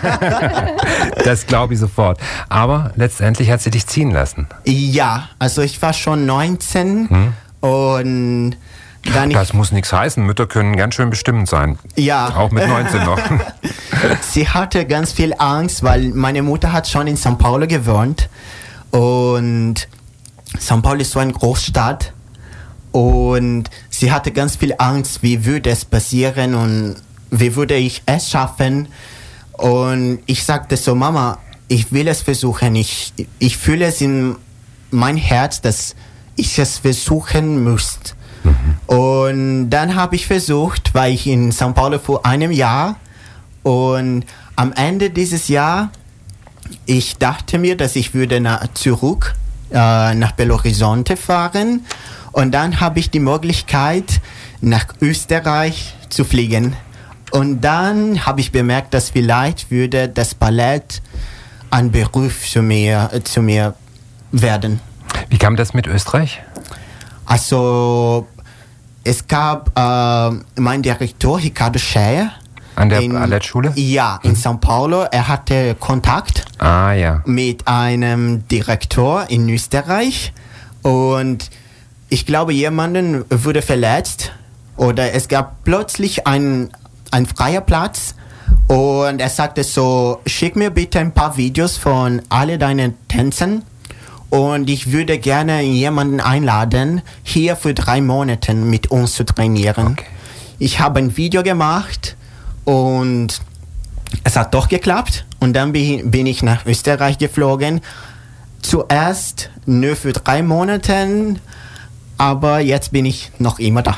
Das glaube ich sofort. Aber letztendlich hat sie dich ziehen lassen. Ja, also ich war schon neunzehn hm. und dann Das ich, muss nichts heißen. Mütter können ganz schön bestimmend sein. Ja. Auch mit neunzehn noch. Sie hatte ganz viel Angst, weil meine Mutter hat schon in São Paulo gewohnt. Und São Paulo ist so eine Großstadt. Und sie hatte ganz viel Angst, wie würde es passieren und wie würde ich es schaffen. Und ich sagte so, Mama, ich will es versuchen. Ich, ich fühle es in mein Herz, dass ich es versuchen müsste. Mhm. Und dann habe ich versucht, war ich in São Paulo vor einem Jahr. Und am Ende dieses Jahr, ich dachte mir, dass ich würde nach, zurück äh, nach Belo Horizonte fahren. Und dann habe ich die Möglichkeit, nach Österreich zu fliegen. Und dann habe ich bemerkt, dass vielleicht würde das Ballett ein Beruf zu mir, zu mir werden. Wie kam das mit Österreich? Also, es gab äh, mein Direktor, Ricardo Scheer. An der Ballettschule? Ja, in mhm. São Paulo. Er hatte Kontakt ah, ja. mit einem Direktor in Österreich. Und ich glaube, jemanden wurde verletzt oder es gab plötzlich einen ein freier Platz und er sagte so, schick mir bitte ein paar Videos von alle deinen Tänzen und ich würde gerne jemanden einladen, hier für drei Monate mit uns zu trainieren. Okay. Ich habe ein Video gemacht und es hat doch geklappt und dann bin ich nach Österreich geflogen. Zuerst nur für drei Monate, aber jetzt bin ich noch immer da.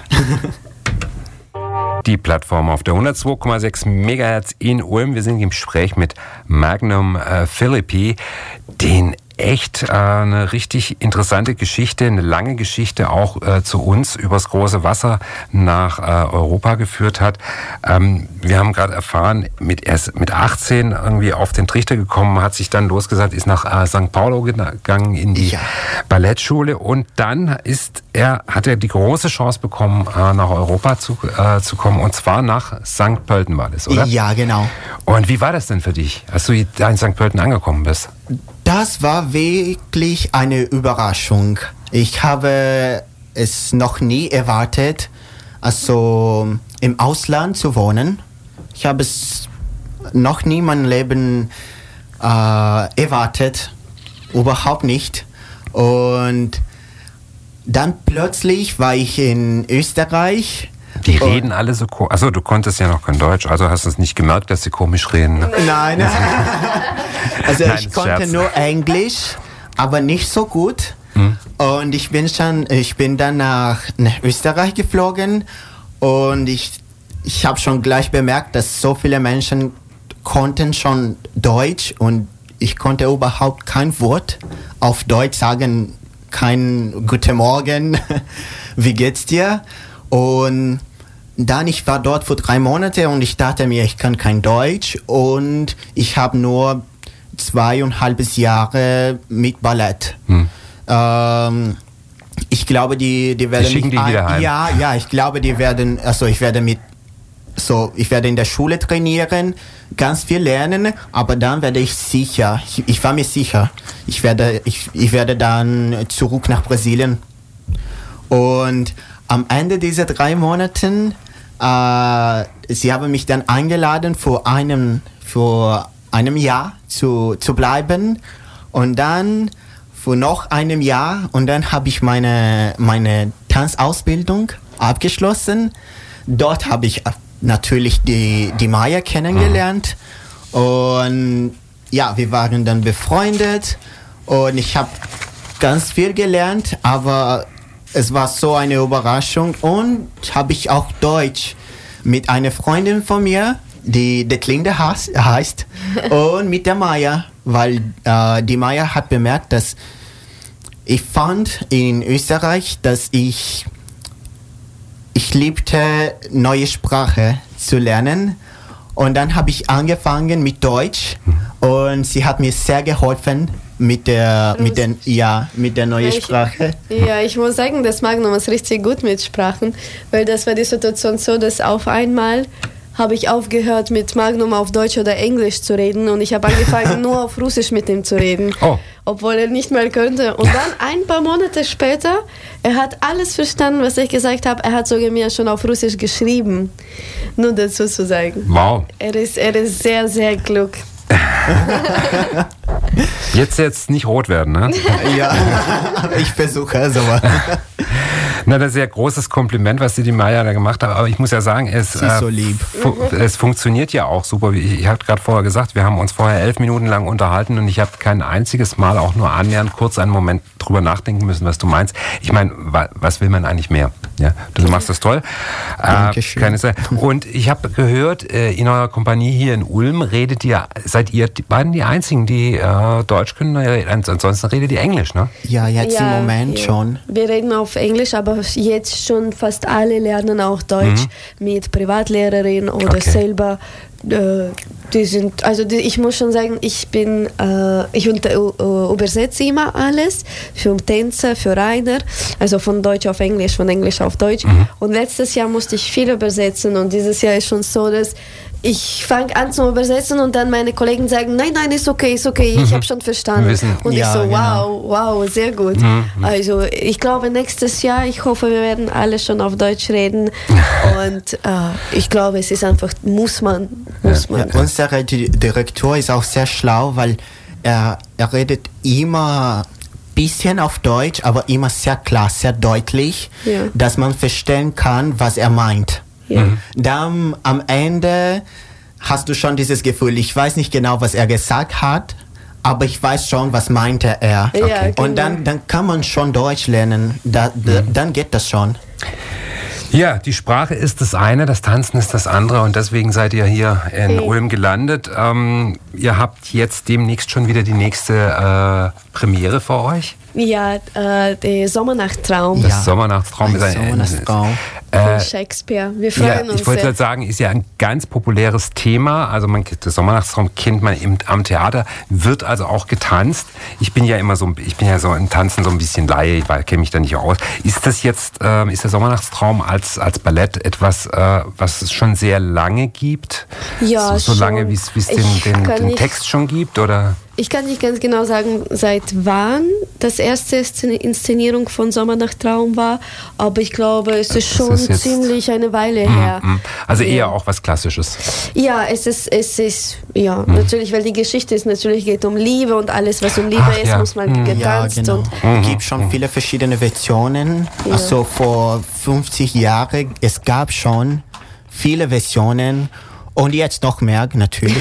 Die Plattform auf der hundertzwei Komma sechs Megahertz in Ulm. Wir sind im Gespräch mit Magnum äh, Philippi, den echt äh, eine richtig interessante Geschichte, eine lange Geschichte auch äh, zu uns übers große Wasser nach äh, Europa geführt hat. Ähm, wir haben gerade erfahren, mit erst mit achtzehn irgendwie auf den Trichter gekommen, hat sich dann losgesagt, ist nach äh, São Paulo gegangen in die ja. Ballettschule und dann ist er, hat er die große Chance bekommen, äh, nach Europa zu, äh, zu kommen und zwar nach Sankt Pölten war das, oder? Ja, genau. Und wie war das denn für dich, als du da in Sankt Pölten angekommen bist? Das war wirklich eine Überraschung. Ich habe es noch nie erwartet, also im Ausland zu wohnen. Ich habe es noch nie in meinem Leben äh, erwartet, überhaupt nicht. Und dann plötzlich war ich in Österreich. Die reden alle so komisch. Achso, du konntest ja noch kein Deutsch, also hast du es nicht gemerkt, dass sie komisch reden. Ne? Nein, also Nein, ich konnte Scherz. nur Englisch, aber nicht so gut. Hm. Und ich bin schon, ich bin dann nach, nach Österreich geflogen und ich, ich habe schon gleich bemerkt, dass so viele Menschen konnten schon Deutsch und ich konnte überhaupt kein Wort auf Deutsch sagen, kein Guten Morgen, wie geht's dir? Und dann, ich war dort für drei Monate und ich dachte mir, ich kann kein Deutsch und ich habe nur zweieinhalb Jahre mit Ballett. Hm. Ähm, ich glaube, die, die werden... Die schicken die wieder heim. Ja, ja, ich glaube, die werden, also ich werde mit, so, ich werde in der Schule trainieren, ganz viel lernen, aber dann werde ich sicher, ich, ich war mir sicher, ich werde, ich, ich werde dann zurück nach Brasilien. Und am Ende dieser drei Monaten, äh, sie haben mich dann eingeladen, für einem, für einem Jahr zu, zu bleiben. Und dann für noch einem Jahr. Und dann habe ich meine, meine Tanzausbildung abgeschlossen. Dort habe ich natürlich die, die Maya kennengelernt. Und ja, wir waren dann befreundet. Und ich habe ganz viel gelernt, aber es war so eine Überraschung und habe ich auch Deutsch mit einer Freundin von mir, die Detlinde heißt, und mit der Maya, weil äh, die Maya hat bemerkt, dass ich fand in Österreich, dass ich ich liebte neue Sprache zu lernen und dann habe ich angefangen mit Deutsch und sie hat mir sehr geholfen mit der, mit den, ja, mit der neuen Ja, ich- Sprache. Ja, ich muss sagen, das Magnum ist richtig gut mit Sprachen, weil das war die Situation so, dass auf einmal habe ich aufgehört, mit Magnum auf Deutsch oder Englisch zu reden und ich habe angefangen, nur auf Russisch mit ihm zu reden, Oh. obwohl er nicht mehr könnte. Und dann ein paar Monate später, er hat alles verstanden, was ich gesagt habe. Er hat sogar mir schon auf Russisch geschrieben, nur dazu zu sagen. Wow. Er ist, er ist sehr, sehr klug. Jetzt jetzt nicht rot werden, ne? Ja, ich versuche es, aber Na, das ist ja ein großes Kompliment, was dir die Maya da gemacht hat. Aber ich muss ja sagen, es, Sie ist so lieb. fu es funktioniert ja auch super. Ich, ich habe gerade vorher gesagt, wir haben uns vorher elf Minuten lang unterhalten und ich habe kein einziges Mal auch nur annähernd kurz einen Moment drüber nachdenken müssen, was du meinst. Ich meine, wa was will man eigentlich mehr? Ja, du machst das toll. Dankeschön. Äh, keine Sache. Und ich habe gehört, äh, in eurer Kompanie hier in Ulm redet ihr, seid ihr die beiden die Einzigen, die äh, Deutsch können? Ansonsten redet ihr Englisch, ne? ja, jetzt im Moment ja. schon. Wir reden auf Englisch, aber jetzt schon fast alle lernen auch Deutsch mit Privatlehrerin oder Okay. selber. Äh, die sind, also die, ich muss schon sagen, ich bin, äh, ich unter, äh, übersetze immer alles für Tänzer, für Rainer, also von Deutsch auf Englisch, von Englisch auf Deutsch. Und letztes Jahr musste ich viel übersetzen und dieses Jahr ist schon so, dass ich fange an zu übersetzen und dann meine Kollegen sagen, nein, nein, ist okay, ist okay, ich habe schon verstanden. Wir wissen. Und Ja, ich so, genau. wow, wow, sehr gut. Also ich glaube, nächstes Jahr, ich hoffe, wir werden alle schon auf Deutsch reden. Und äh, ich glaube, es ist einfach, muss man, muss man. Ja, unser Di- Direktor ist auch sehr schlau, weil er, er redet immer bisschen auf Deutsch, aber immer sehr klar, sehr deutlich, Ja. dass man verstehen kann, was er meint. Ja. Dann am Ende hast du schon dieses Gefühl, ich weiß nicht genau, was er gesagt hat, aber ich weiß schon, was meinte er. Ja, Okay. genau. Und dann, dann kann man schon Deutsch lernen, da, da, dann geht das schon. Ja, die Sprache ist das eine, das Tanzen ist das andere und deswegen seid ihr hier in Okay. Ulm gelandet. Ähm, ihr habt jetzt demnächst schon wieder die nächste äh, Premiere für euch. Ja, äh, der Sommernachttraum Das Ja. Sommernachtstraum Ein ist ein, Sommernachtstraum. von äh, Shakespeare. Wir ja, freuen uns ich wollte sehr. gerade sagen, ist ja ein ganz populäres Thema. Also man, das Sommernachtstraum kennt man im, am Theater, wird also auch getanzt. Ich bin ja immer so, ich bin ja so im Tanzen so ein bisschen Laie, ich kenne mich da nicht aus. Ist das jetzt, ähm, ist der Sommernachtstraum als als Ballett etwas, äh, was es schon sehr lange gibt? Ja, so, so lange, schon. wie es wie es den, Ich den, kann den nicht- Text schon gibt, oder? Ich kann nicht ganz genau sagen, seit wann das erste Szen- Inszenierung von Sommernachttraum war, aber ich glaube, es ist Das schon ist jetzt- ziemlich eine Weile her. Mhm. Also Ja. eher auch was Klassisches. Ja, es ist, es ist, ja, Mhm. natürlich, weil die Geschichte ist natürlich geht um Liebe und alles, was um Liebe Ach, ist, ja. muss man Mhm. Ja, getanzt genau. und Es gibt schon viele verschiedene Versionen. Also vor fünfzig Jahren, es gab schon viele Versionen und jetzt noch mehr natürlich.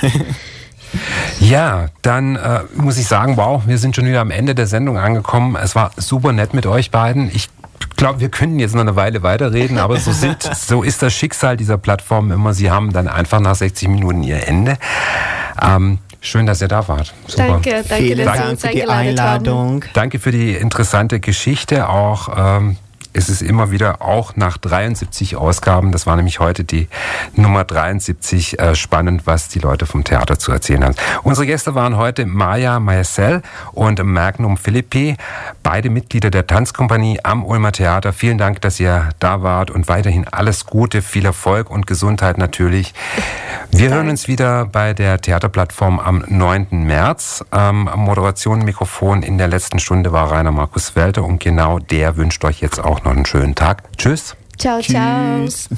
Ja, dann äh, muss ich sagen, wow, wir sind schon wieder am Ende der Sendung angekommen. Es war super nett mit euch beiden. Ich glaube, wir könnten jetzt noch eine Weile weiterreden, aber so, sind, so ist das Schicksal dieser Plattform immer. Sie haben dann einfach nach sechzig Minuten ihr Ende. Ähm, schön, dass ihr da wart. Super. danke, danke, Vielen dass Sie Dank uns für die eingeladen haben. Einladung. Danke für die interessante Geschichte. Auch ähm, es ist immer wieder auch nach dreiundsiebzig Ausgaben, das war nämlich heute die Nummer dreiundsiebzig, äh, spannend, was die Leute vom Theater zu erzählen haben. Unsere Gäste waren heute Maya Mayessel und Magnum Philippi, beide Mitglieder der Tanzkompanie am Ulmer Theater. Vielen Dank, dass ihr da wart und weiterhin alles Gute, viel Erfolg und Gesundheit natürlich. Wir hören uns wieder bei der Theaterplattform am neunten März. Ähm, Moderation, Mikrofon in der letzten Stunde war Rainer Markus Welte und genau der wünscht euch jetzt auch noch einen schönen Tag. Tschüss. Ciao, ciao. Tschüss.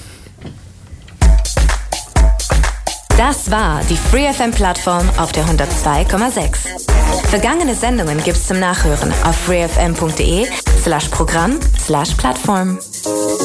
Das war die Free F M Plattform auf der hundertzwei Komma sechs. Vergangene Sendungen gibt's zum Nachhören auf freefm punkt de slash Programm slash Plattform.